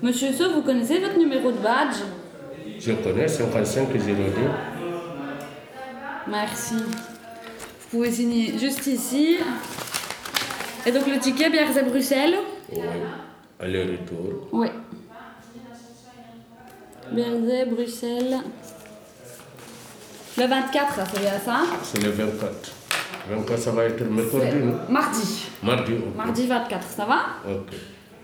Monsieur So, vous connaissez votre numéro de badge? Je connais 5502. Merci. Vous pouvez signer juste ici. Et donc le ticket Biarritz-Bruxelles? Oui, aller-retour. Oui. Biarritz-Bruxelles. Le 24, c'est bien ça? C'est le 24. 24, ça va être mercredi, non? Mardi. Mardi, ok. Mardi 24, ça va? Ok.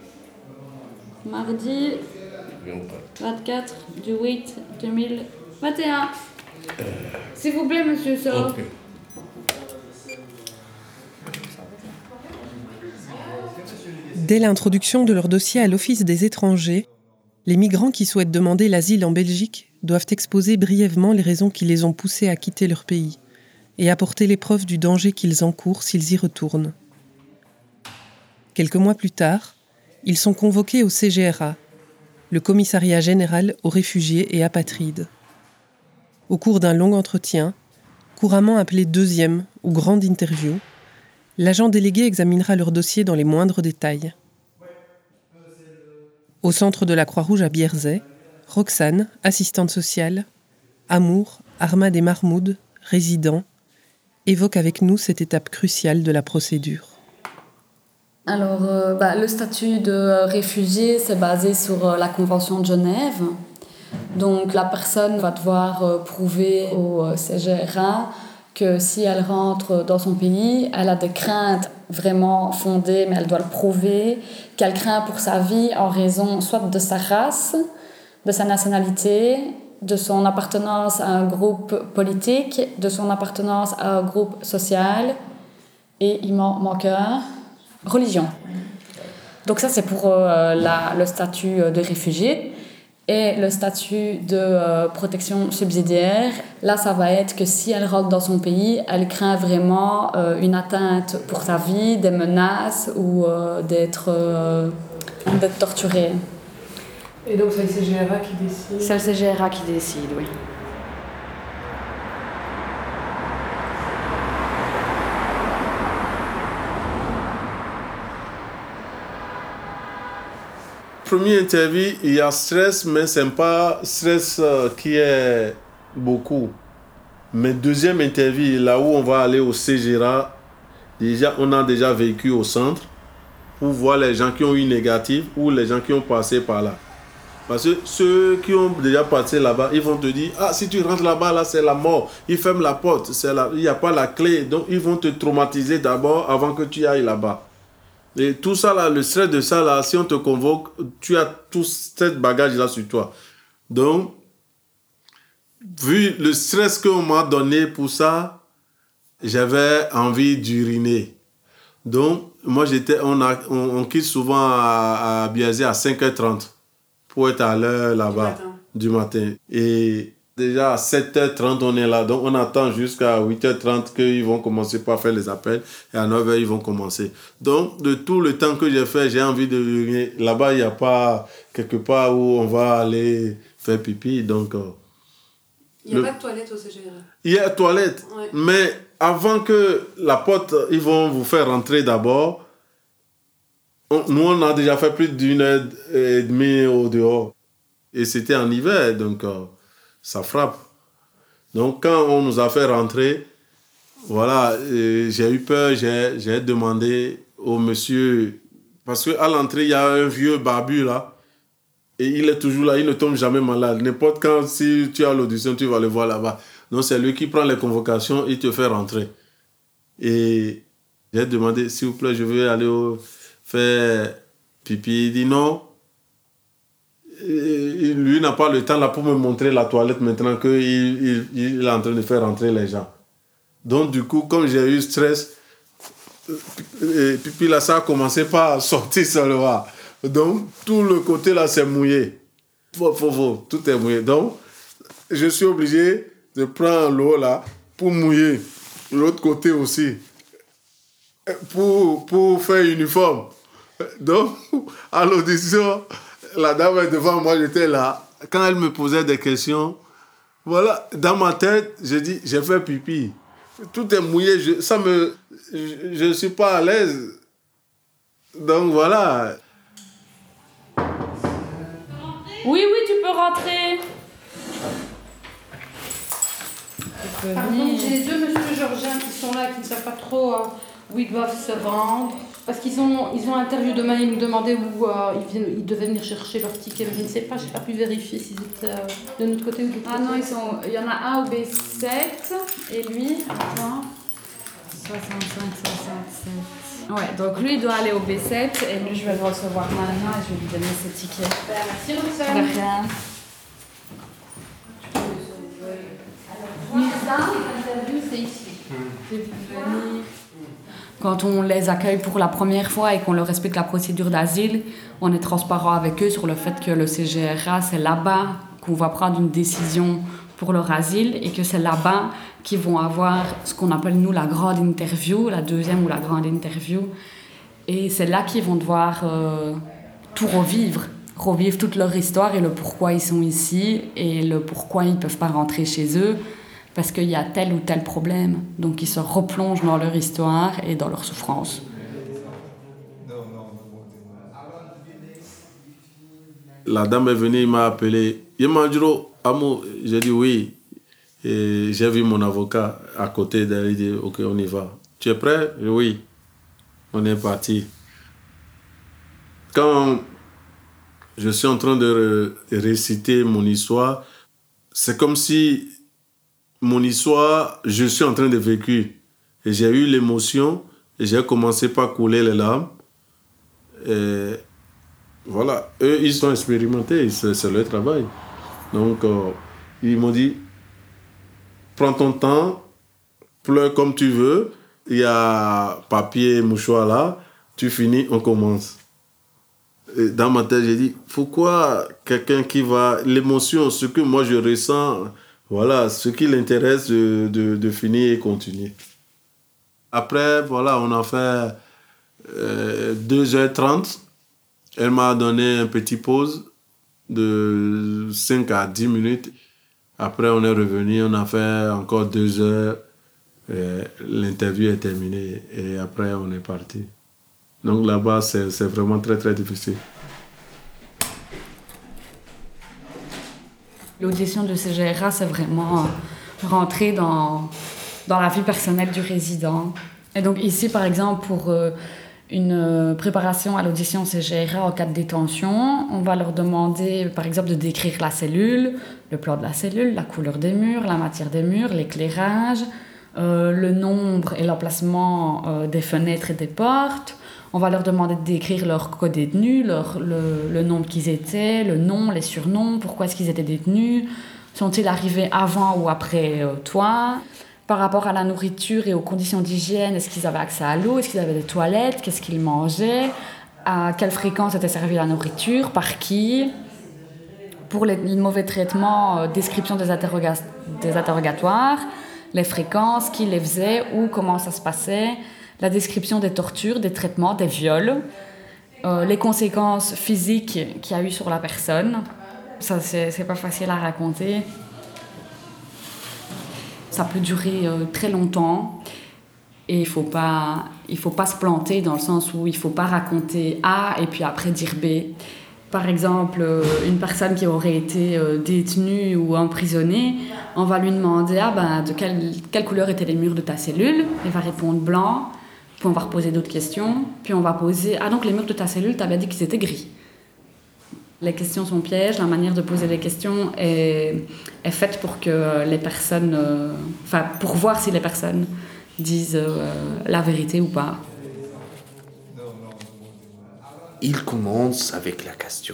Mardi 24 du 8 2021. S'il vous plaît, monsieur So. Ok. Dès l'introduction de leur dossier à l'Office des étrangers, les migrants qui souhaitent demander l'asile en Belgique doivent exposer brièvement les raisons qui les ont poussés à quitter leur pays et apporter les preuves du danger qu'ils encourent s'ils y retournent. Quelques mois plus tard, ils sont convoqués au CGRA, le Commissariat général aux réfugiés et apatrides. Au cours d'un long entretien, couramment appelé deuxième ou grande interview, l'agent délégué examinera leur dossier dans les moindres détails. Au centre de la Croix-Rouge à Bierzet, Roxane, assistante sociale, Amour, Ahmad et Mahmoud, résidents, évoquent avec nous cette étape cruciale de la procédure. Alors, le statut de réfugié, c'est basé sur la Convention de Genève. Donc, la personne va devoir prouver au CGRA que si elle rentre dans son pays, elle a des craintes vraiment fondées, mais elle doit le prouver, qu'elle craint pour sa vie en raison soit de sa race, de sa nationalité, de son appartenance à un groupe politique, de son appartenance à un groupe social, et il manque un, religion. Donc ça, c'est pour le statut de réfugié. Et le statut de protection subsidiaire, là, ça va être que si elle rentre dans son pays, elle craint vraiment une atteinte pour sa vie, des menaces ou d'être torturée. Et donc, c'est le CGRA qui décide? C'est le CGRA qui décide, oui. Première interview, il y a stress, mais ce n'est pas stress qui est beaucoup. Mais deuxième interview, là où on va aller au CGRA, on a déjà vécu au centre pour voir les gens qui ont eu négatif ou les gens qui ont passé par là. Parce que ceux qui ont déjà passé là-bas, ils vont te dire, ah, si tu rentres là-bas, là, c'est la mort. Ils ferment la porte, il n'y a pas la clé. Donc, ils vont te traumatiser d'abord avant que tu ailles là-bas. Et tout ça, là, le stress de ça, là, si on te convoque, tu as tout cet bagage-là sur toi. Donc, vu le stress qu'on m'a donné pour ça, j'avais envie d'uriner. Donc, moi, on quitte souvent à Biarzé à 5h30 pour être à l'heure là-bas du matin. Et déjà à 7h30, on est là. Donc, on attend jusqu'à 8h30 qu'ils vont commencer par faire les appels. Et à 9h, ils vont commencer. Donc, de tout le temps que j'ai fait, j'ai envie de uriner. Là-bas, il n'y a pas quelque part où on va aller faire pipi. Donc, il n'y a pas de toilette au CGRA? Il y a toilette. Ouais. Mais avant que la porte, ils vont vous faire rentrer d'abord. Nous, on a déjà fait plus d'1h30 au dehors. Et c'était en hiver, donc ça frappe. Donc, quand on nous a fait rentrer, voilà, j'ai eu peur, j'ai demandé au monsieur, parce qu'à l'entrée, il y a un vieux barbu là, et il est toujours là, il ne tombe jamais malade. N'importe quand, si tu as l'audition, tu vas le voir là-bas. Donc, c'est lui qui prend les convocations, il te fait rentrer. Et j'ai demandé, s'il vous plaît, je veux aller faire pipi. Il dit non. Et lui n'a pas le temps là pour me montrer la toilette maintenant qu'il est en train de faire rentrer les gens. Donc, du coup, comme j'ai eu stress, pipi là, ça a commencé par sortir seulement. Donc, tout le côté là, c'est mouillé. Tout est mouillé. Donc, je suis obligé de prendre l'eau là pour mouiller l'autre côté aussi. Pour faire uniforme. Donc, à l'audition, la dame est devant moi, j'étais là. Quand elle me posait des questions, voilà, dans ma tête, je dis, j'ai fait pipi. Tout est mouillé, je ne suis pas à l'aise. Donc voilà. Oui, tu peux rentrer. Pardon, j'ai les deux monsieur Georgien qui sont là, qui ne savent pas trop où ils doivent se rendre. Parce qu'ils ont interview demain, ils nous demandaient où ils devaient venir chercher leur ticket. Mais je ne sais pas, je n'ai pas pu vérifier s'ils étaient de notre côté ou de l'autre côté. Ah non, il y en a un au B7 et lui, attends, 65, 67. Ouais, donc lui il doit aller au B7 et lui je vais le recevoir maintenant et je vais lui donner ses tickets. Merci Roxane. De rien. L'interview, c'est ici. Quand on les accueille pour la première fois et qu'on leur explique la procédure d'asile, on est transparent avec eux sur le fait que le CGRA, c'est là-bas qu'on va prendre une décision pour leur asile et que c'est là-bas qu'ils vont avoir ce qu'on appelle nous la grande interview, la deuxième ou la grande interview. Et c'est là qu'ils vont devoir tout revivre toute leur histoire et le pourquoi ils sont ici et le pourquoi ils ne peuvent pas rentrer chez eux parce qu'il y a tel ou tel problème. Donc ils se replongent dans leur histoire et dans leur souffrance. La dame est venue, il m'a appelé. Yemandjiro, Amo, j'ai dit oui. Et j'ai vu mon avocat à côté d'elle, il dit ok, on y va. Tu es prêt? Oui. On est parti. Quand je suis en train de réciter mon histoire, c'est comme si mon histoire, je suis en train de vécu. Et j'ai eu l'émotion et j'ai commencé par couler les larmes. Et voilà, eux, ils sont expérimentés, c'est leur travail. Donc, ils m'ont dit, prends ton temps, pleure comme tu veux, il y a papier, mouchoir là, tu finis, on commence. Et dans ma tête, j'ai dit, pourquoi quelqu'un qui va... L'émotion, ce que moi je ressens, voilà, ce qui l'intéresse de finir et continuer. Après, voilà, on a fait 2h30. Elle m'a donné un petit pause de 5 à 10 minutes. Après, on est revenu, on a fait encore 2 heures. L'interview est terminée et après, on est parti. Donc là-bas, c'est vraiment très, très difficile. L'audition de CGRA, c'est vraiment rentrer dans la vie personnelle du résident. Et donc ici, par exemple, pour une préparation à l'audition CGRA en cas de détention, on va leur demander, par exemple, de décrire la cellule, le plan de la cellule, la couleur des murs, la matière des murs, l'éclairage, le nombre et l'emplacement des fenêtres et des portes. On va leur demander de décrire leur co-détenus, le nombre qu'ils étaient, le nom, les surnoms, pourquoi est-ce qu'ils étaient détenus, sont-ils arrivés avant ou après toi. Par rapport à la nourriture et aux conditions d'hygiène, est-ce qu'ils avaient accès à l'eau, est-ce qu'ils avaient des toilettes, qu'est-ce qu'ils mangeaient, à quelle fréquence était servie la nourriture, par qui. Pour les mauvais traitements, description des interrogatoires, les fréquences, qui les faisait, où, comment ça se passait, la description des tortures, des traitements, des viols, les conséquences physiques qu'il y a eu sur la personne. Ça, c'est pas facile à raconter. Ça peut durer très longtemps et il faut pas se planter dans le sens où il faut pas raconter A et puis après dire B. Par exemple, une personne qui aurait été détenue ou emprisonnée, on va lui demander de quelle couleur étaient les murs de ta cellule. Elle va répondre blanc, puis on va reposer d'autres questions, puis on va poser donc les murs de ta cellule, tu avais dit qu'ils étaient gris. Les questions sont pièges, la manière de poser les questions est faite pour que les personnes, pour voir si les personnes disent la vérité ou pas. Il commence avec la question.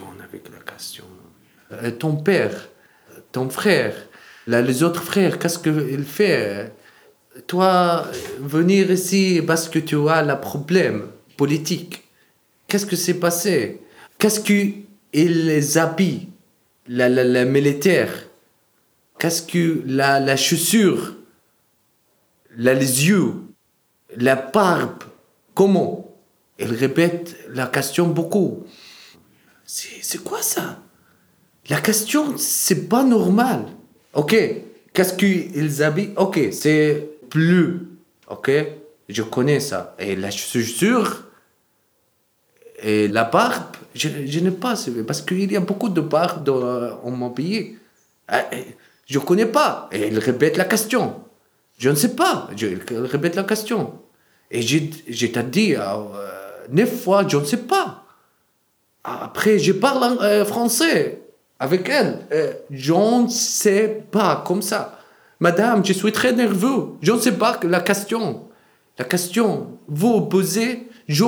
Ton père, ton frère, les autres frères, qu'est-ce qu'il fait? Toi, venir ici parce que tu as le problème politique. Qu'est-ce que s'est passé? Qu'est-ce qu'il les habille, la militaire? Qu'est-ce que la chaussure, les yeux, la barbe? Comment? Il répète la question beaucoup. C'est quoi ça? La question, c'est pas normal. Ok, qu'est-ce qu'ils habillent? Ok, c'est bleu. Ok, je connais ça. Et la chaussure, Et la barbe, je n'ai pas, parce qu'il y a beaucoup de barbes dans mon pays. Je ne connais pas. Et il répète la question. Je ne sais pas. Il répète la question. Et je t'ai dit 9 fois, je ne sais pas. Après, je parle français avec elle. Je ne sais pas, comme ça. Madame, je suis très nerveux. Je ne sais pas la question. La question, vous posez, je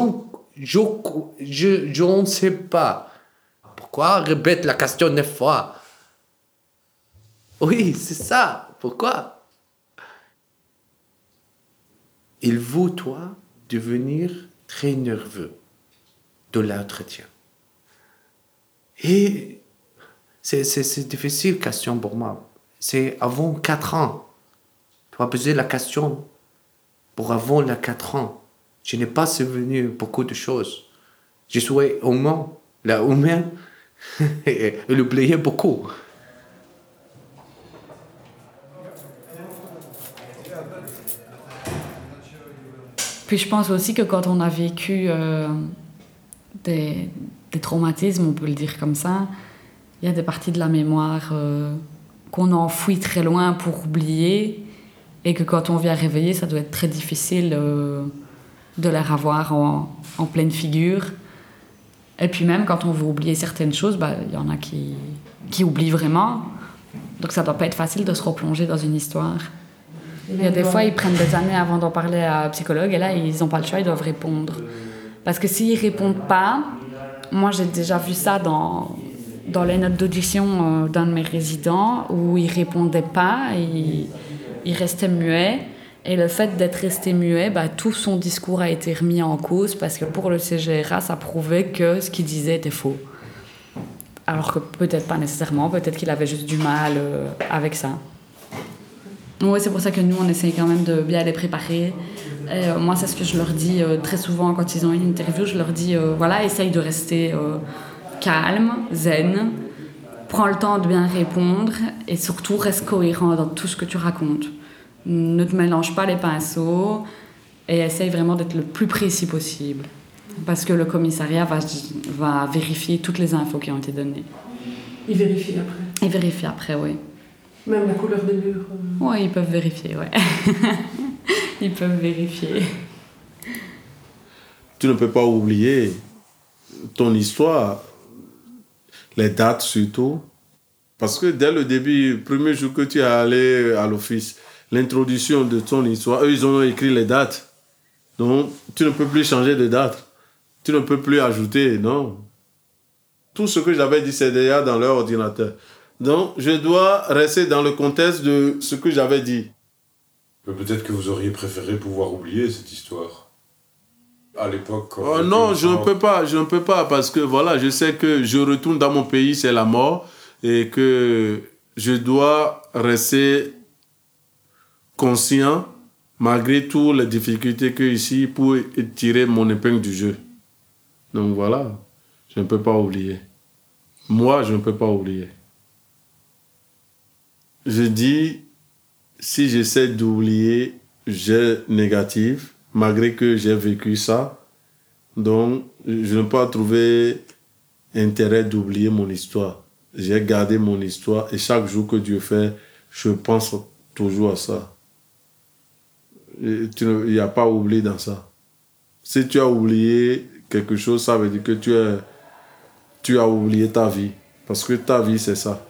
ne sais pas. Pourquoi répète la question 9 fois? Oui, c'est ça. Pourquoi? Il veut, toi, devenir très nerveux de l'entretien. Et c'est difficile question pour moi. C'est avant 4 ans. Tu vas poser la question pour avant les 4 ans. Je n'ai pas souvenu beaucoup de choses. Je suis humain. La humaine, il oubliait beaucoup. Puis je pense aussi que quand on a vécu des traumatismes, on peut le dire comme ça, il y a des parties de la mémoire qu'on enfouit très loin pour oublier, et que quand on vient réveiller, ça doit être très difficile de les revoir en pleine figure. Et puis même quand on veut oublier certaines choses, il y en a qui oublient vraiment. Donc ça ne doit pas être facile de se replonger dans une histoire. Il y a des fois, ils prennent des années avant d'en parler à un psychologue, et là, ils n'ont pas le choix, ils doivent répondre. Parce que s'ils ne répondent pas, moi j'ai déjà vu ça dans les notes d'audition d'un de mes résidents, où ils ne répondaient pas, et il restait muet. Et le fait d'être resté muet, tout son discours a été remis en cause, parce que pour le CGRA, ça prouvait que ce qu'il disait était faux. Alors que peut-être pas nécessairement, peut-être qu'il avait juste du mal avec ça. Oui, c'est pour ça que nous, on essaye quand même de bien les préparer. Et, moi, c'est ce que je leur dis très souvent quand ils ont une interview. Je leur dis, essaye de rester calme, zen, prends le temps de bien répondre, et surtout, reste cohérent dans tout ce que tu racontes. Ne te mélange pas les pinceaux, et essaye vraiment d'être le plus précis possible. Parce que le commissariat va vérifier toutes les infos qui ont été données. Ils vérifient après. Ils vérifient après, oui. Même la couleur des murs. Oui, ils peuvent vérifier, ouais. Ils peuvent vérifier. Tu ne peux pas oublier ton histoire, les dates surtout. Parce que dès le début, le premier jour que tu es allé à l'office, l'introduction de ton histoire, eux, ils ont écrit les dates. Donc, tu ne peux plus changer de date. Tu ne peux plus ajouter, non. Tout ce que j'avais dit, c'est déjà dans leur ordinateur. Donc, je dois rester dans le contexte de ce que j'avais dit. Peut-être que vous auriez préféré pouvoir oublier cette histoire. À l'époque... non, je ne peux pas, parce que voilà, je sais que je retourne dans mon pays, c'est la mort, et que je dois rester conscient, malgré toutes les difficultés que ici, pour tirer mon épingle du jeu. Donc voilà, je ne peux pas oublier. Moi, je ne peux pas oublier. Je dis, si j'essaie d'oublier, j'ai négatif, malgré que j'ai vécu ça. Donc, je n'ai pas trouvé intérêt d'oublier mon histoire. J'ai gardé mon histoire, et chaque jour que Dieu fait, je pense toujours à ça. Il n'y a pas oublié dans ça. Si tu as oublié quelque chose, ça veut dire que tu as oublié ta vie. Parce que ta vie, c'est ça.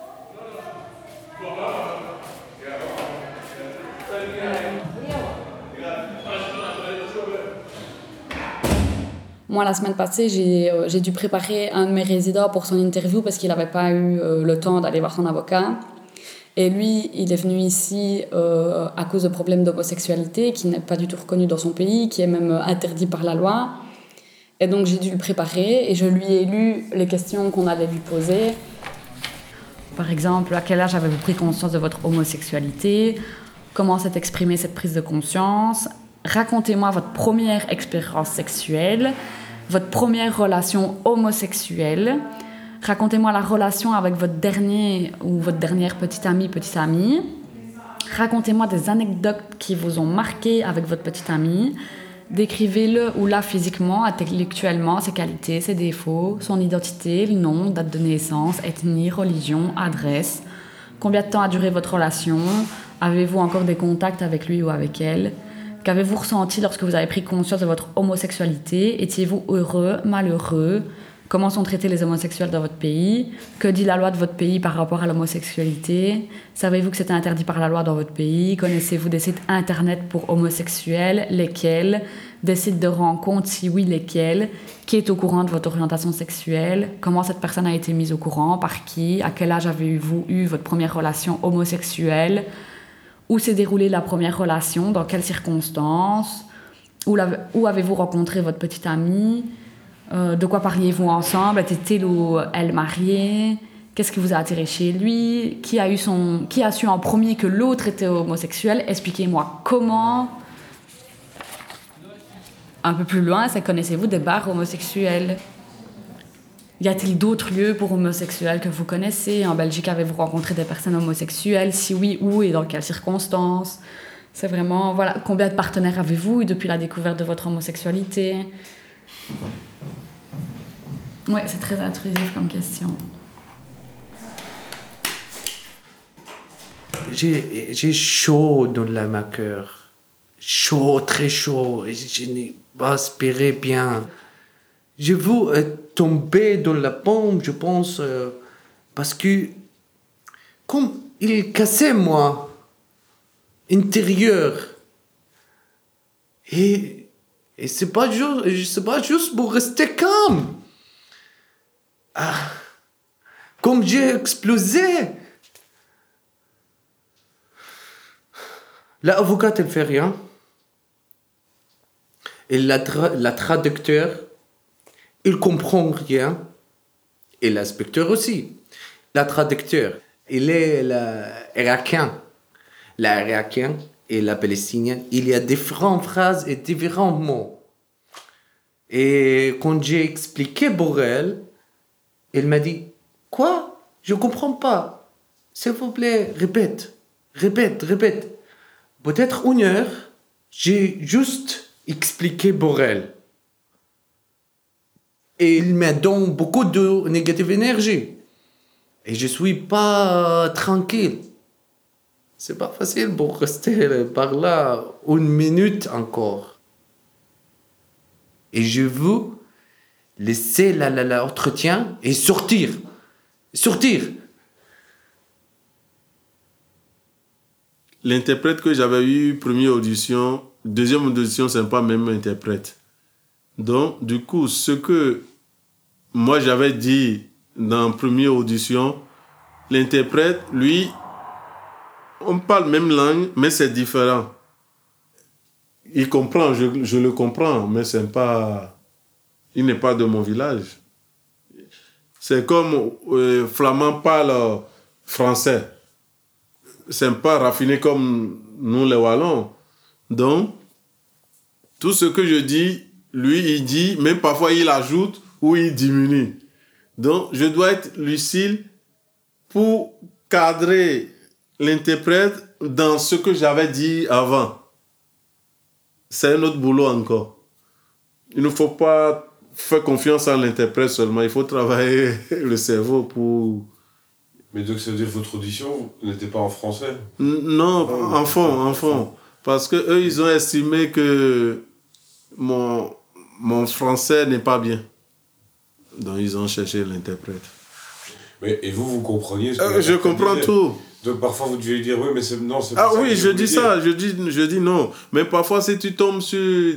Moi, la semaine passée, j'ai dû préparer un de mes résidents pour son interview parce qu'il n'avait pas eu le temps d'aller voir son avocat. Et lui, il est venu ici à cause de problèmes d'homosexualité qui n'est pas du tout reconnu dans son pays, qui est même interdit par la loi. Et donc, j'ai dû le préparer et je lui ai lu les questions qu'on allait lui poser. Par exemple, à quel âge avez-vous pris conscience de votre homosexualité? Comment s'est exprimée cette prise de conscience? Racontez-moi votre première expérience sexuelle, votre première relation homosexuelle. Racontez-moi la relation avec votre dernier ou votre dernière petite amie. Racontez-moi des anecdotes qui vous ont marqué avec votre petite amie. Décrivez-le ou la physiquement, intellectuellement, ses qualités, ses défauts, son identité, le nom, date de naissance, ethnie, religion, adresse. Combien de temps a duré votre relation? Avez-vous encore des contacts avec lui ou avec elle? Qu'avez-vous ressenti lorsque vous avez pris conscience de votre homosexualité? Étiez-vous heureux, malheureux? Comment sont traités les homosexuels dans votre pays? Que dit la loi de votre pays par rapport à l'homosexualité? Savez-vous que c'est interdit par la loi dans votre pays? Connaissez-vous des sites internet pour homosexuels? Lesquels? Des sites de rencontres? Si oui, lesquels? Qui est au courant de votre orientation sexuelle? Comment cette personne a été mise au courant? Par qui? À quel âge avez-vous eu votre première relation homosexuelle? Où s'est déroulée la première relation? Dans quelles circonstances? Où avez-vous rencontré votre petite amie? De quoi parliez-vous ensemble? Était-il ou elle mariée? Qu'est-ce qui vous a attiré chez lui? Qui a su en premier que l'autre était homosexuel? Expliquez-moi comment. Un peu plus loin, c'est connaissez-vous des bars homosexuels? Y a-t-il d'autres lieux pour homosexuels que vous connaissez? En Belgique, avez-vous rencontré des personnes homosexuelles? Si oui, où et dans quelles circonstances? C'est vraiment, voilà, combien de partenaires avez-vous eu depuis la découverte de votre homosexualité? Ouais, c'est très intrusif comme question. J'ai chaud dans ma cœur. Chaud, très chaud. Et je n'ai pas aspiré bien. Je veux tomber dans la pompe, je pense, parce que comme il cassait moi, intérieur. Et c'est pas juste pour rester calme. Comme j'ai explosé. L'avocate, elle fait rien. Et la traducteur, il comprend rien. Et l'inspecteur aussi. La traducteur, il est irakien. L'Irakien et la Palestinienne, il y a différentes phrases et différents mots. Et quand j'ai expliqué pour elle, elle m'a dit, quoi? Je comprends pas. S'il vous plaît, répète. Peut-être une heure, j'ai juste expliqué pour elle. Et il me donne beaucoup de négative énergie. Et je suis pas tranquille. C'est pas facile pour rester par là une minute encore. Et je veux laisser l'entretien et sortir. L'interprète que j'avais eu première audition, deuxième audition, c'est pas même interprète. Donc, du coup, ce que moi j'avais dit dans première audition, l'interprète, lui, on parle même langue, mais c'est différent. Il comprend, je le comprends, mais c'est pas, il n'est pas de mon village. C'est comme flamand parle français. C'est pas raffiné comme nous les Wallons. Donc, tout ce que je dis, lui, il dit, même parfois il ajoute ou il diminue. Donc, je dois être lucide pour cadrer l'interprète dans ce que j'avais dit avant. C'est un autre boulot encore. Il ne faut pas faire confiance à l'interprète seulement, il faut travailler le cerveau pour... Mais donc ça veut dire que votre audition n'était pas en français? Non, en fond. Parce que eux, ils ont estimé que mon français n'est pas bien. Donc ils ont cherché l'interprète. Mais et vous compreniez ce que je comprends disait. tout. Donc parfois vous devez dire oui, mais c'est non, c'est pas ça. Ah oui, je dis ça, je dis non. Mais parfois si tu tombes sur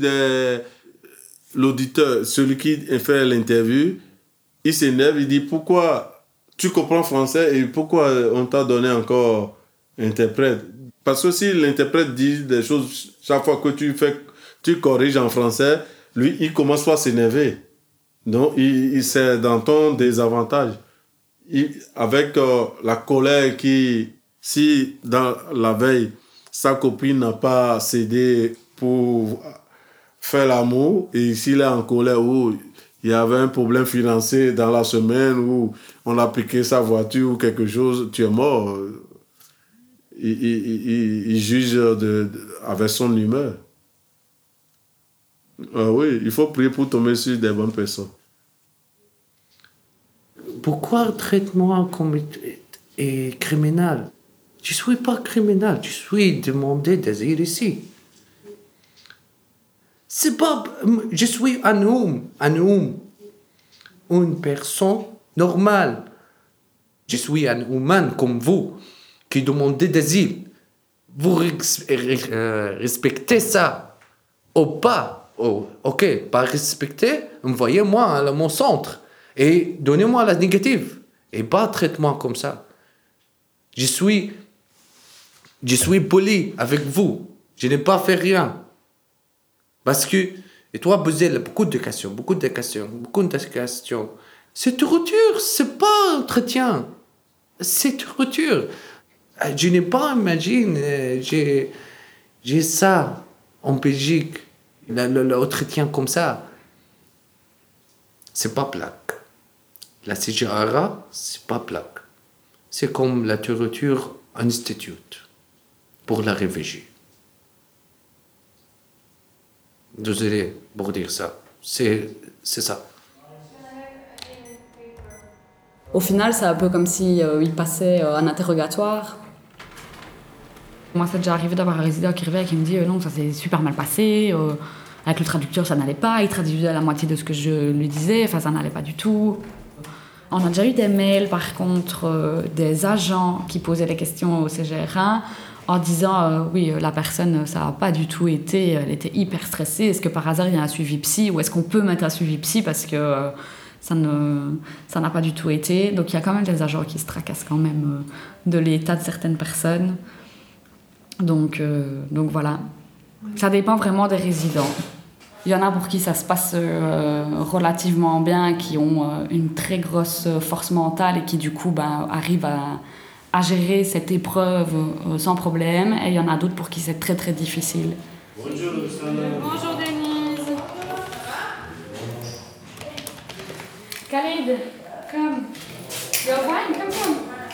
l'auditeur, celui qui fait l'interview, il s'énerve, il dit pourquoi tu comprends français et pourquoi on t'a donné encore interprète. Parce que si l'interprète dit des choses chaque fois que tu corriges en français, lui il commence pas à s'énerver. Donc c'est dans ton désavantage. Avec la colère qui, si dans la veille, sa copine n'a pas cédé pour faire l'amour, et s'il est en colère ou il y avait un problème financier dans la semaine où on a piqué sa voiture ou quelque chose, tu es mort. Il juge avec son humeur. Ah oui, il faut prier pour tomber sur des bonnes personnes. Pourquoi traite-moi comme criminel? Je ne suis pas criminel, je suis demandé d'asile ici. C'est pas... Je suis un homme, une personne normale. Je suis un humain comme vous, qui demandez d'asile. Vous respectez ça ou pas? Oh, ok, pas respecter, envoyez-moi à mon centre et donnez-moi la négative. Et pas traite-moi comme ça. Je suis poli avec vous. Je n'ai pas fait rien. Parce que, et toi, poser beaucoup de questions. C'est torture, c'est pas entretien. C'est torture. Je n'ai pas imaginé, j'ai ça en Belgique, l'entretien comme ça. C'est pas plaque. La CGRA, c'est pas plaque. C'est comme la torture en institut pour la réfugiée. Désolé pour dire ça. C'est ça. Au final, c'est un peu comme si il passait un interrogatoire. Moi, c'est déjà arrivé d'avoir un résident qui arrivait et qui me dit non, ça s'est super mal passé, avec le traducteur, ça n'allait pas, il traduisait la moitié de ce que je lui disais, enfin, ça n'allait pas du tout. On a déjà eu des mails, par contre, des agents qui posaient les questions au CGR1 en disant oui, la personne, ça n'a pas du tout été, elle était hyper stressée, est-ce que par hasard il y a un suivi psy ou est-ce qu'on peut mettre un suivi psy parce que ça n'a pas du tout été. Donc il y a quand même des agents qui se tracassent quand même de l'état de certaines personnes. Donc voilà, ça dépend vraiment des résidents. Il y en a pour qui ça se passe relativement bien, qui ont une très grosse force mentale et qui du coup arrivent à gérer cette épreuve sans problème. Et il y en a d'autres pour qui c'est très très difficile. Bonjour Denise. Khalid, come. You're fine, come.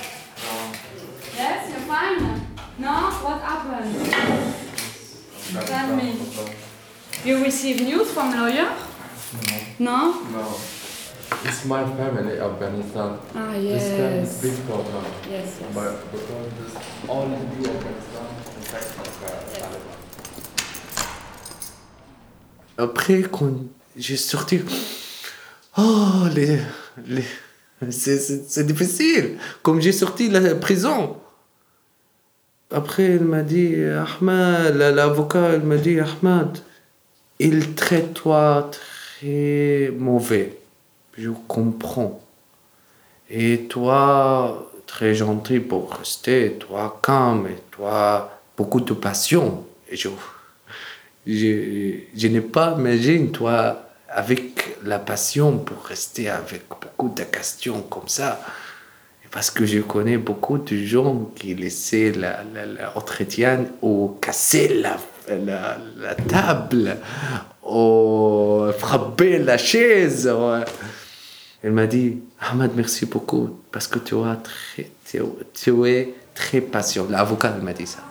Yes, you're fine. No? What happened? Tell me. You receive news from lawyer? No? No. It's my family, Afghanistan. Ah, This can yes. big problem. Yes, yes. But because this all in the Afghanistan, in fact, Taliban. Après, quand j'ai sorti... c'est difficile. Comme j'ai sorti de la prison. Après, elle m'a dit, Ahmed, l'avocat, elle m'a dit, Ahmed, il traite toi très mauvais. Je comprends. Et toi, très gentil pour rester, toi calme, et toi, beaucoup de passion. Et je n'ai pas imaginé, toi, avec la passion pour rester avec beaucoup de questions comme ça. Parce que je connais beaucoup de gens qui laissaient l'entretien ou casser la table ou frapper la chaise. Elle m'a dit, Ahmed, merci beaucoup parce que tu es très patient. L'avocat m'a dit ça.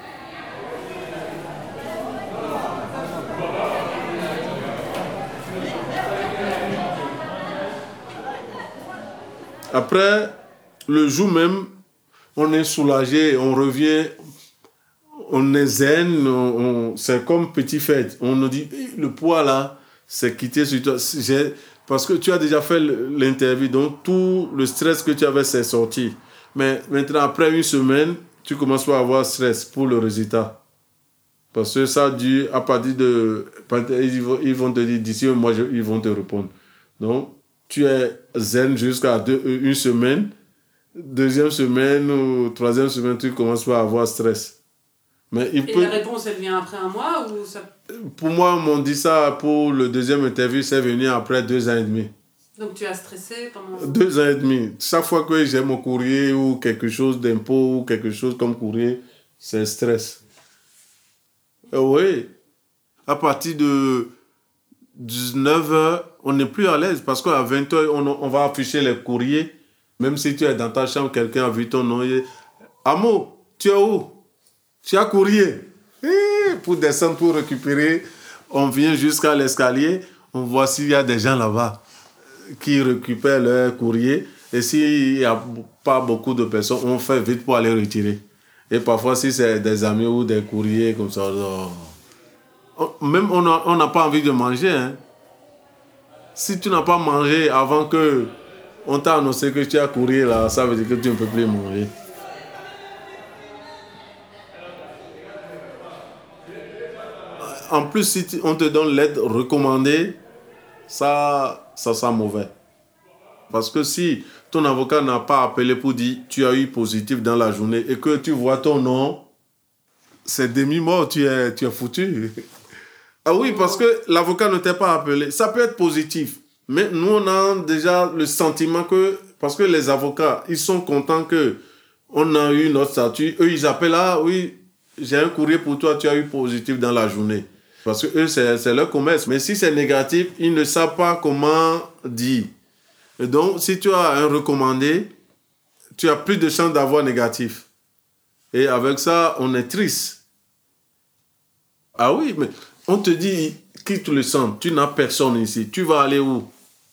Après, le jour même, on est soulagé, on revient, on est zen, c'est comme petite fête. On nous dit, le poids là, c'est quitté sur toi. Parce que tu as déjà fait l'interview, donc tout le stress que tu avais, c'est sorti. Mais maintenant, après une semaine, tu commences à avoir stress pour le résultat. Parce que ça dure à partir de... Ils vont te dire, d'ici un mois, ils vont te répondre. Donc, tu es zen jusqu'à une semaine. Deuxième semaine ou troisième semaine, tu commences à avoir stress. Mais la réponse, elle vient après un mois ou ça... Pour moi, on m'a dit ça pour le deuxième interview, c'est venu après 2 ans et demi. Donc tu as stressé pendant... 2 ans et demi. Chaque fois que j'ai mon courrier ou quelque chose d'impôt ou quelque chose comme courrier, c'est stress. Oui. À partir de 19h, on n'est plus à l'aise parce qu'à 20h, on va afficher les courriers. Même si tu es dans ta chambre, quelqu'un a vu ton nom. Amo, tu es où? Tu as courrier. Pour descendre, pour récupérer. On vient jusqu'à l'escalier, on voit s'il y a des gens là-bas qui récupèrent leur courrier. Et s'il n'y a pas beaucoup de personnes, on fait vite pour aller retirer. Et parfois, si c'est des amis ou des courriers comme ça, même on n'a pas envie de manger. Hein. Si tu n'as pas mangé avant que on t'a annoncé que tu as courrier là, ça veut dire que tu ne peux plus manger. En plus, si on te donne l'aide recommandée, ça sent mauvais. Parce que si ton avocat n'a pas appelé pour dire tu as eu positif dans la journée et que tu vois ton nom, c'est demi-mort, tu es foutu. Ah oui, parce que l'avocat ne t'a pas appelé. Ça peut être positif. Mais nous, on a déjà le sentiment que... Parce que les avocats, ils sont contents qu'on a eu notre statut. Eux, ils appellent, ah oui, j'ai un courrier pour toi, tu as eu positif dans la journée. Parce que eux, c'est leur commerce. Mais si c'est négatif, ils ne savent pas comment dire. Et donc, si tu as un recommandé, tu as plus de chances d'avoir négatif. Et avec ça, on est triste. Ah oui, mais on te dit, quitte le centre, tu n'as personne ici. Tu vas aller où?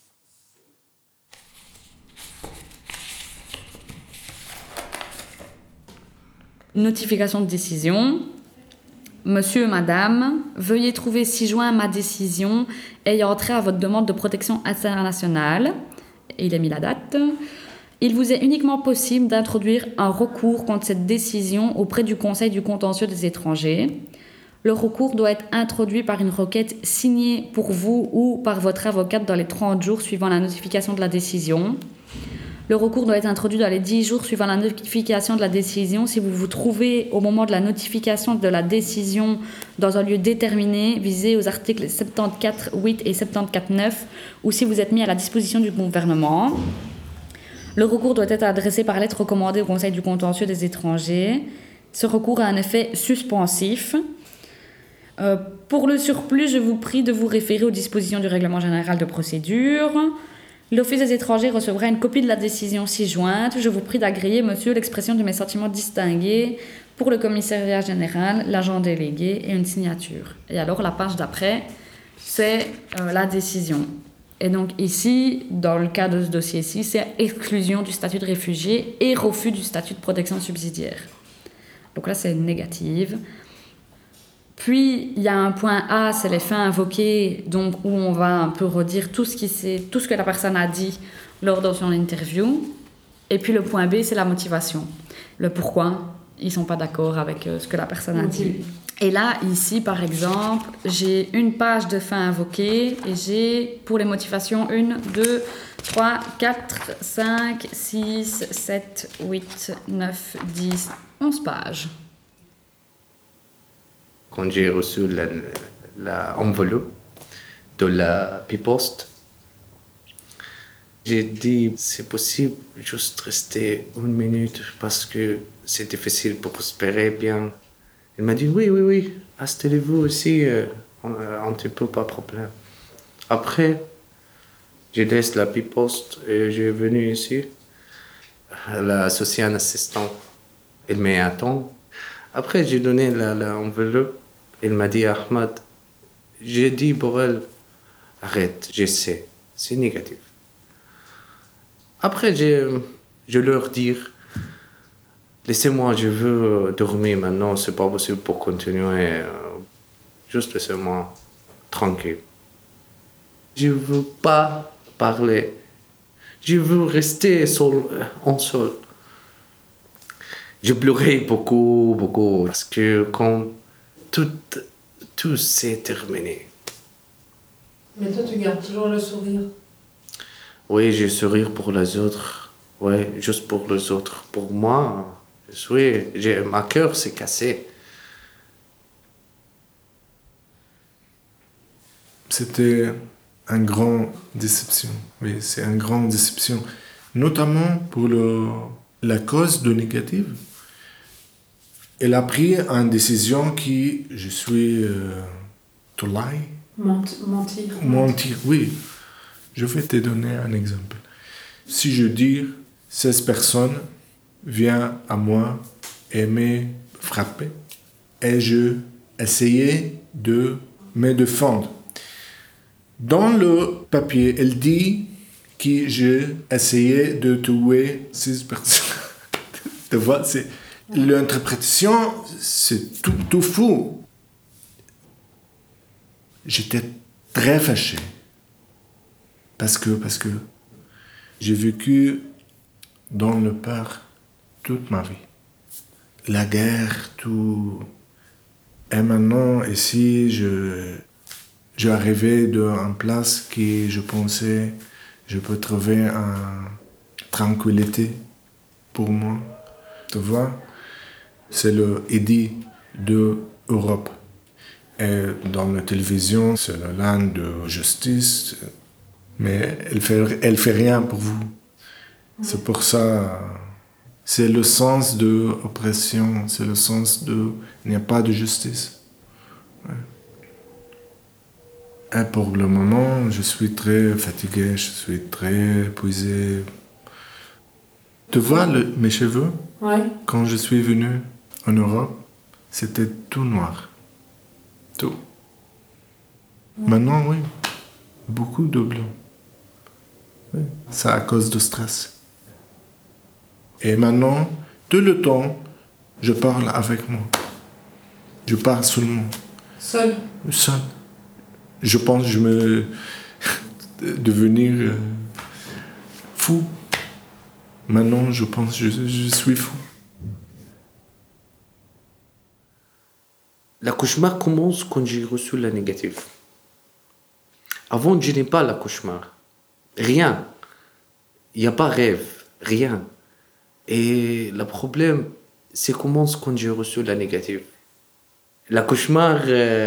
Notification de décision. Monsieur, madame, veuillez trouver ci-joint ma décision ayant trait à votre demande de protection internationale. Et il a mis la date. Il vous est uniquement possible d'introduire un recours contre cette décision auprès du Conseil du contentieux des étrangers. Le recours doit être introduit par une requête signée pour vous ou par votre avocate dans les 30 jours suivant la notification de la décision. Le recours doit être introduit dans les 10 jours suivant la notification de la décision si vous vous trouvez au moment de la notification de la décision dans un lieu déterminé visé aux articles 74.8 et 74.9 ou si vous êtes mis à la disposition du gouvernement. Le recours doit être adressé par lettre recommandée au Conseil du contentieux des étrangers. Ce recours a un effet suspensif. Pour le surplus, je vous prie de vous référer aux dispositions du règlement général de procédure. L'Office des étrangers recevra une copie de la décision ci-jointe. Je vous prie d'agréer, monsieur, l'expression de mes sentiments distingués pour le commissariat général, l'agent délégué et une signature. Et alors, la page d'après, c'est la décision. Et donc ici, dans le cas de ce dossier-ci, c'est exclusion du statut de réfugié et refus du statut de protection subsidiaire. Donc là, c'est négative. Puis, il y a un point A, c'est les faits invoqués, donc où on va un peu redire tout ce que la personne a dit lors de son interview. Et puis, le point B, c'est la motivation. Le pourquoi ils ne sont pas d'accord avec ce que la personne a dit. Et là, ici, par exemple, j'ai une page de faits invoqués et j'ai, pour les motivations, 1, 2, 3, 4, 5, 6, 7, 8, 9, 10, 11 pages. Quand j'ai reçu l'enveloppe de la P-Post, j'ai dit, c'est possible juste rester 1 minute parce que c'est difficile pour espérer bien. Il m'a dit, oui, installez-vous aussi, on ne peut pas de problème. Après, je laisse la P-Post et je suis venu ici. L'associé un assistant, il m'attend. Après, j'ai donné l'enveloppe. Il m'a dit, Ahmad, j'ai dit pour elle, arrête, j'essaie, c'est négatif. Après, je leur dis, laissez-moi, je veux dormir maintenant, c'est pas possible pour continuer, juste laissez-moi tranquille. Je veux pas parler, je veux rester en sol. Je pleurais beaucoup, parce que quand tout s'est terminé. Mais toi, tu gardes toujours le sourire. Oui, j'ai sourire pour les autres. Oui, juste pour les autres. Pour moi, ma cœur s'est cassé. C'était une grande déception. Oui, c'est une grande déception. Notamment pour la cause de négative. Elle a pris une décision qui, je suis to lie. Mentir, oui. Je vais te donner un exemple. Si je dis 16 personnes viennent à moi et me frapper et je essayais de me défendre. Dans le papier, elle dit que j'ai essayé de tuer 6 personnes. Tu vois, l'interprétation, c'est tout fou. J'étais très fâché. Parce que j'ai vécu dans le peur toute ma vie. La guerre, tout. Et maintenant, ici, je arrivais dans une place que je pensais je peux trouver une tranquillité pour moi. Tu vois, c'est le EDI de l'Europe. Et dans la télévision, c'est la langue de justice, mais elle fait rien pour vous. C'est pour ça, c'est le sens de l'oppression, c'est le sens de il n'y a pas de justice. Ouais. Et pour le moment, je suis très fatigué, je suis très épuisé. Tu vois mes cheveux? Ouais. Quand je suis venu en Europe, c'était tout noir. Tout. Maintenant, oui, beaucoup de blanc. Oui. C'est à cause du stress. Et maintenant, tout le temps, je parle avec moi. Je parle seulement. Seul? Seul. Je pense que je vais devenir fou. Maintenant, je pense que je suis fou. La cauchemar commence quand j'ai reçu la négative. Avant, je n'ai pas la cauchemar. Rien. Il n'y a pas rêve. Rien. Et le problème, c'est commence quand j'ai reçu la négative. La cauchemar,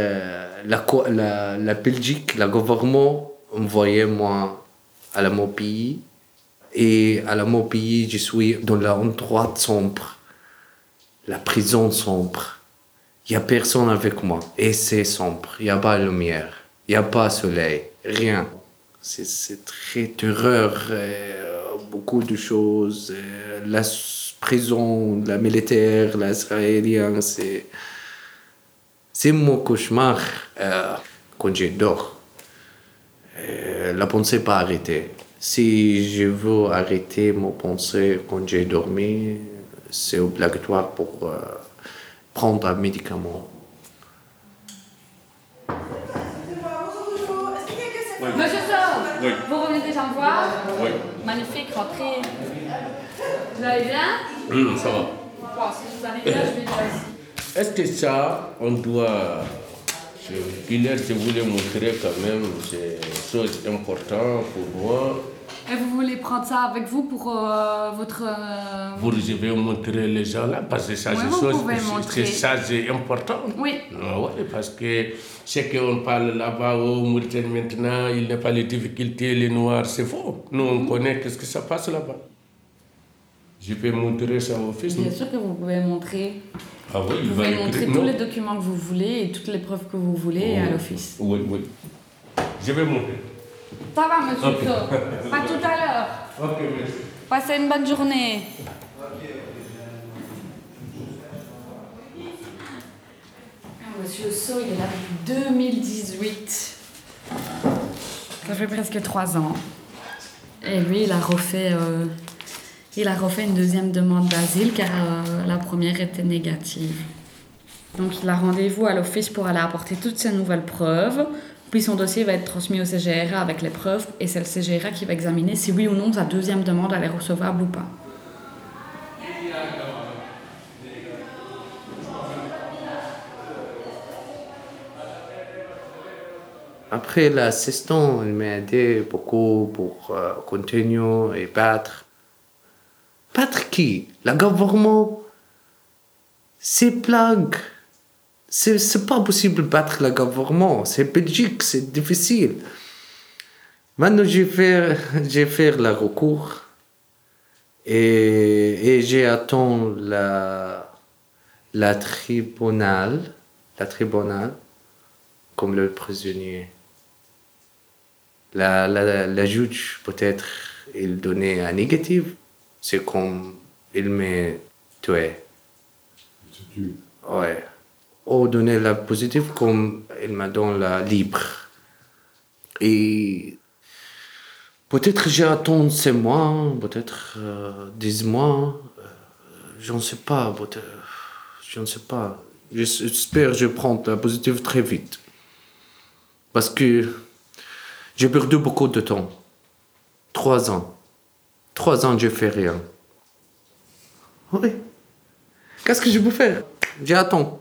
la Belgique, le gouvernement envoyait moi à mon pays. Et à mon pays, je suis dans l'endroit sombre. La prison sombre. Il n'y a personne avec moi. Et c'est sombre. Il n'y a pas de lumière. Il n'y a pas de soleil. Rien. C'est très terreur. Beaucoup de choses. La prison, la militaire, l'israélien, c'est mon cauchemar quand je dors. La pensée pas arrêtée. Si je veux arrêter mon pensée quand j'ai dormi, c'est obligatoire pour prendre un médicament. Monsieur Sor, Oui. vous revenez déjà me voir? Oui. Magnifique, rentrez. Vous allez bien? Ça va. Bon, si vous allez bien, je vais déjà ici. Est-ce que ça, on doit... Gilles, je voulais montrer quand même ces choses importantes pour moi. Et vous voulez prendre ça avec vous pour votre... Je vais montrer les gens là, parce que ça, Oui, vous pouvez montrer. c'est important. Oui. Oui, parce que ce qu'on parle là-bas au Mauritanie maintenant, il n'y a pas les difficultés, les Noirs, c'est faux. Nous, on connaît qu'est-ce que ça passe là-bas. Je peux montrer ça au fils. Bien sûr que vous pouvez montrer. Ah oui, Vous pouvez montrer tous les documents que vous voulez et toutes les preuves que vous voulez à l'office. Oui, oui. Je vais montrer. Ça va, monsieur Ok. Sor. À tout à l'heure. Ok, merci. Passez une bonne journée. Monsieur Sor, il est là depuis 2018. Ça fait presque 3 ans. Et lui, il a refait une deuxième demande d'asile car la première était négative. Donc il a rendez-vous à l'office pour aller apporter toutes ses nouvelles preuves. Puis son dossier va être transmis au CGRA avec les preuves et c'est le CGRA qui va examiner si oui ou non sa deuxième demande elle est recevable ou pas. Après, l'assistant, il m'a aidé beaucoup pour continuer et battre. Battre qui? Le gouvernement? C'est blague. C'est pas possible de battre le gouvernement. C'est Belgique, c'est difficile. Maintenant, j'ai fait le recours. Et j'ai attendu la tribunal, comme le prisonnier. La juge, peut-être, il donnait un négatif. C'est comme il m'a tué. C'est tu. Ouais. ou donner la positive comme elle m'a donné la libre. Et peut-être j'attends 6 mois, peut-être 10 mois, je ne sais pas, je ne sais pas. J'espère que je prends la positive très vite. Parce que j'ai perdu beaucoup de temps. 3 ans. 3 ans, je ne fais rien. Oui. Qu'est-ce que je peux faire? J'attends.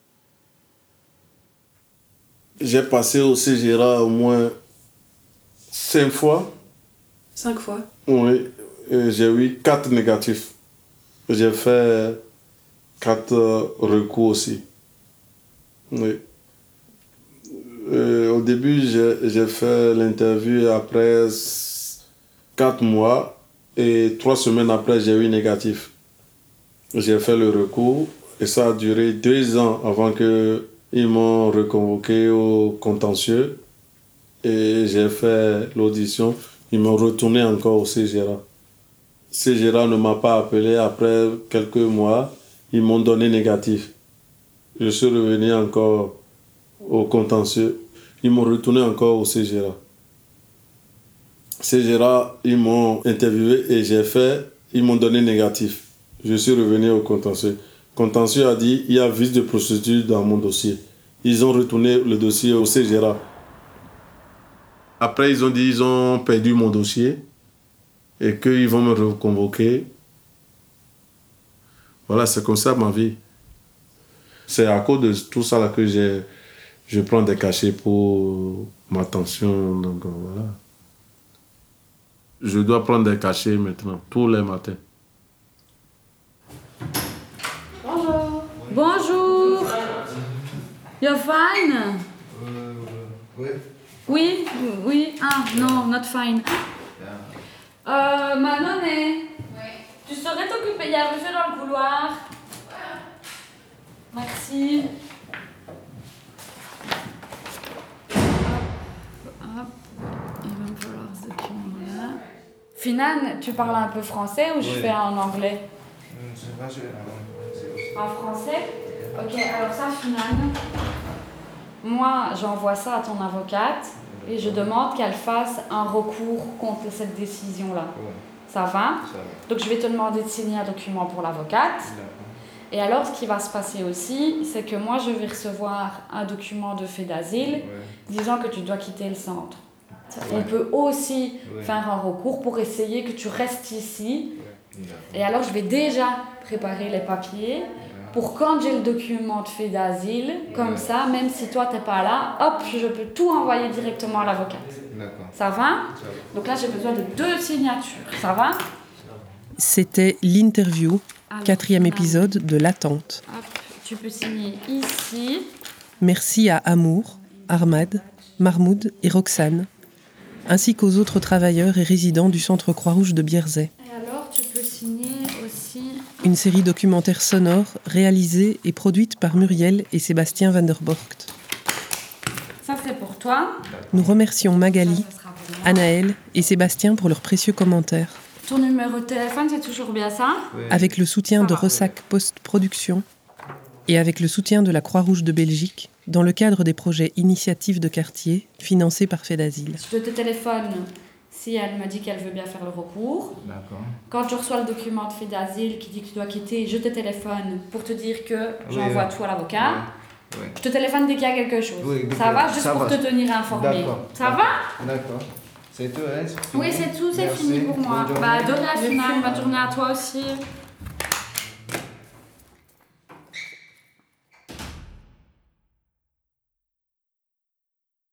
J'ai passé au CGRA au moins 5 fois. 5 fois? Oui. Et j'ai eu 4 négatifs. J'ai fait 4 recours aussi. Oui. Au début, j'ai fait l'interview après 4 mois et 3 semaines après, j'ai eu négatif. J'ai fait le recours et ça a duré 2 ans avant qu'ils m'ont reconvoqué au contentieux et j'ai fait l'audition. Ils m'ont retourné encore au CGRA. CGRA ne m'a pas appelé après quelques mois. Ils m'ont donné négatif. Je suis revenu encore au contentieux. Ils m'ont retourné encore au CGRA. CGRA, ils m'ont interviewé et ils m'ont donné négatif. Je suis revenu au contentieux. Contentieux a dit il y a vice de procédure dans mon dossier. Ils ont retourné le dossier au CGRA. Après, ils ont dit ils ont perdu mon dossier et qu'ils vont me reconvoquer. Voilà, c'est comme ça ma vie. C'est à cause de tout ça là que je prends des cachets pour ma tension. Donc voilà. Je dois prendre des cachets maintenant, tous les matins. Bonjour. Bonjour. You're fine? Oui. Oui, oui. Ah, non, not fine. Manon, tu saurais t'occuper? Il y a un monsieur dans le couloir. Merci. Hop. Il va me falloir ce document-là. Finan, tu parles un peu français ou je fais en anglais? En français? Ok, alors ça, Finan, moi, j'envoie ça à ton avocate et je demande qu'elle fasse un recours contre cette décision-là. Ça va? Donc, je vais te demander de signer un document pour l'avocate. Et alors, ce qui va se passer aussi, c'est que moi, je vais recevoir un document de fait d'asile disant que tu dois quitter le centre. On peut aussi faire un recours pour essayer que tu restes ici. Et alors, je vais déjà préparer les papiers pour quand j'ai le document de fait d'asile, comme ça, même si toi, t'es pas là, hop, je peux tout envoyer directement à l'avocate. Ça va? Donc là, j'ai besoin de 2 signatures. Ça va? C'était l'interview, 4e épisode de L'attente. Hop, tu peux signer ici. Merci à Amour, Ahmad, Mahmoud et Roxane, ainsi qu'aux autres travailleurs et résidents du Centre Croix-Rouge de Bierzet. Et alors, tu peux signer aussi... Une série documentaire sonore réalisée et produite par Muriel et Sébastien van der Borgt. Ça, c'est pour toi. Nous remercions Magali, Anaël et Sébastien pour leurs précieux commentaires. Ton numéro de téléphone, c'est toujours bien ça? Avec le soutien de Ressac Post-Production et avec le soutien de la Croix-Rouge de Belgique, dans le cadre des projets Initiatives de quartier financés par Fait d'Asile. Je te téléphone si elle me dit qu'elle veut bien faire le recours. D'accord. Quand je reçois le document de Fait d'Asile qui dit que tu dois quitter, je te téléphone pour te dire que j'envoie tout à l'avocat. Oui. Je te téléphone dès qu'il y a quelque chose. Ça va? Juste pour te tenir informé. D'accord. Ça va? D'accord. C'est tout, hein? Oui, c'est tout, c'est fini pour moi. De rien, Finan. Bonne journée à toi aussi.